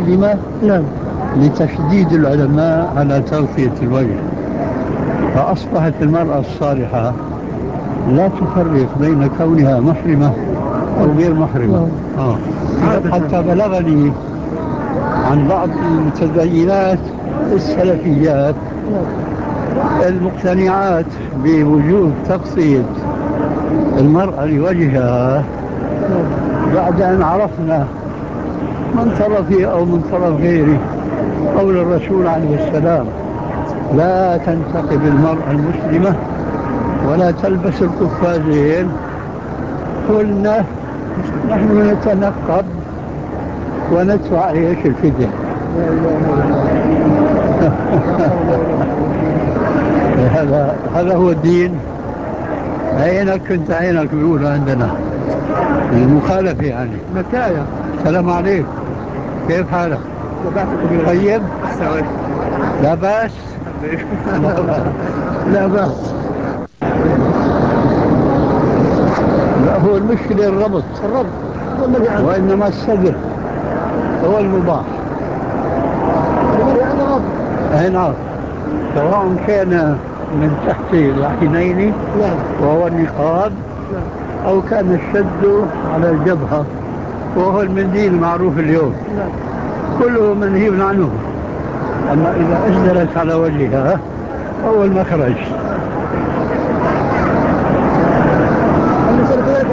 المسلمة نعم. لتشديد العلماء على تغطية الوجه، فأصبحت المرأة الصالحة لا تفرق بين كونها محرمة أو غير محرمة. نعم. حتى بلغني عن بعض المتدينات السلفيات المقتنعات بوجوب تغطية المرأة لوجهها، بعد أن عرفنا من طرفي أو من طرف غيري قول الرسول عليه السلام: لا تنتقب المرأة المسلمة ولا تلبس القفازين. قلنا نحن نتنقب وندفع ايش الفدية. هذا هو الدين. عينك بيقولوا عندنا المخالفة يعني. مكايا. السلام عليكم، كيف حالك؟ طيب، لا بأس. لا بأس. لا، هو المشكلة الربط، وإنما الصدر هو المباح. أي نعم، سواء كان من تحت العينين وهو النقاب، أو كان الشد على الجبهة وهو المنديل المعروف اليوم، كله منهي عنه. أما إذا أسدلت على وجهها هو المخرج.